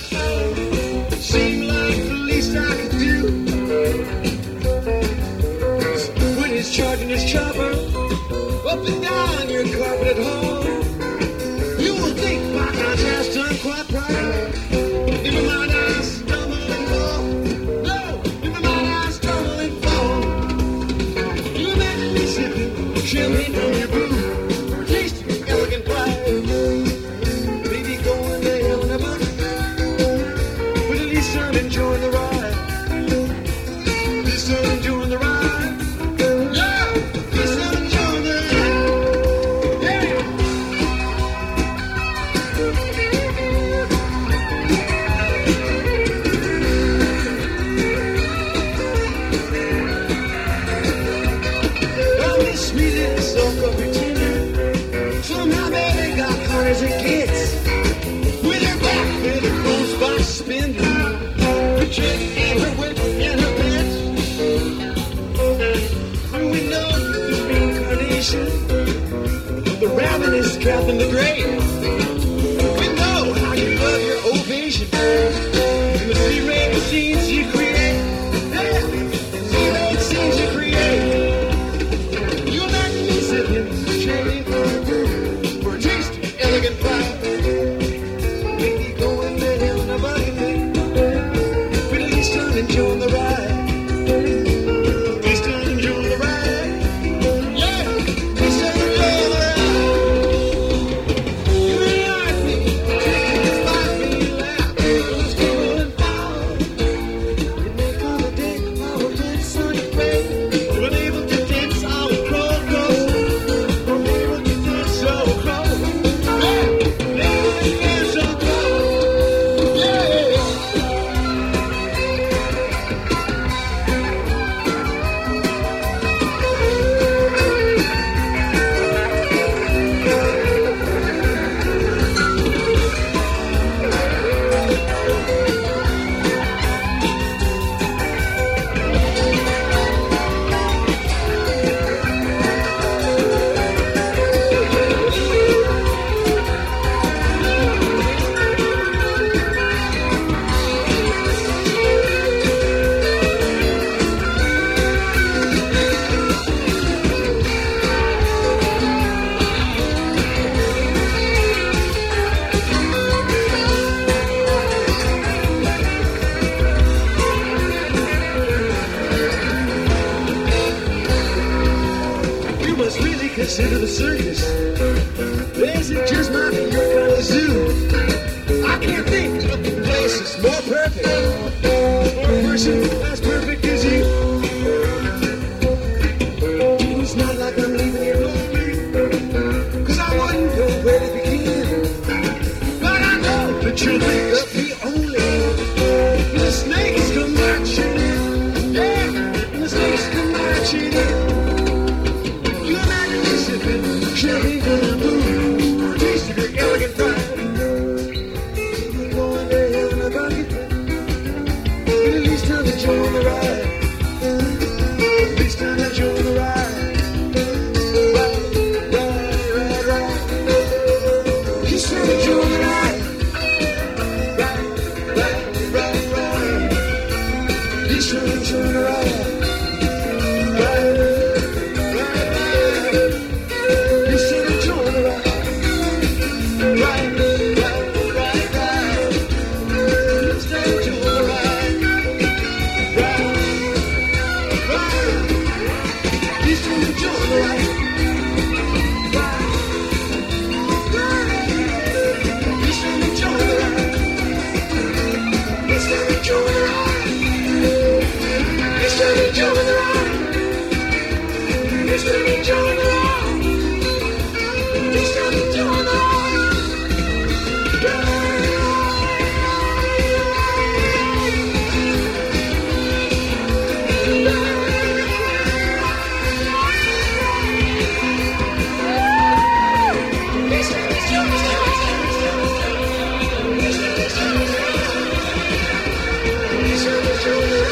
Seemed like the least I could do. When he's charging his chopper up and down your carpet at home, you will think my contrast done quite right. Never mind, I stumble and fall. No, never mind, I stumble and fall. You imagine me sipping champagne from your brew, or tasting elegant pie. Maybe going to hell in a bucket, but at least I'm enjoying the ride. At least I'm enjoying the ride. Yeah, at least I'm enjoying the ride. Yeah. Well, this sweet little soul of pretender, somehow baby got hard as it gets. With her back and her clothes box spindle, her chick and her whip and her pants. And we know the reincarnation of the ravenous calf in the grave. We know how you love your ovation and the C-rated scenes you create. Yeah, C-rated scenes you create. You imagine me sipping champagne from a brew for a taste of elegant pie. Maybe going to hell in a bucket, but at least I'm enjoying the ride. At least I'm enjoying the ride. Yeah, at least I'm enjoying the ride. You ain't like me, taking this life and you laugh. It's cool and fun. You make all the day I will dance on your grave. Unable to dance, I will crawl close. Unable to dance, I will crawl. Yeah, unable to dance, I'll crawl. Yeah. You must really consider the circus. This it just might be your kind of zoo. I can't think of a place that's more perfect, or a person as perfect as you. It's not like I'm leaving here lonely, 'cause I wouldn't know where to begin. But I know that you'll think of me only when the snakes come marching in. Yeah, when the snakes come marching in. You imagine me sipping champagne from a brew, or tasting your elegant pride. Maybe going to hell in a bucket, but at least I'm enjoying the ride. At least I'm enjoying the ride. Ride, ride, ride, ride. At least I'm enjoying the ride. Ride, ride, ride, ride. At least I'm enjoying the ride. Ride, ride, ride. At least I'm enjoying the ride. Ride, ride, ride, ride. At least I'm enjoying the ride. Ride, ride. At least I'm enjoying the ride. Ride, ride. At least I'm enjoying the ride. At least I'm enjoying the ride. At least I'm enjoying the ride. At least I'm enjoying the ride. At least I'm enjoying the ride. At least I'm enjoying the ride.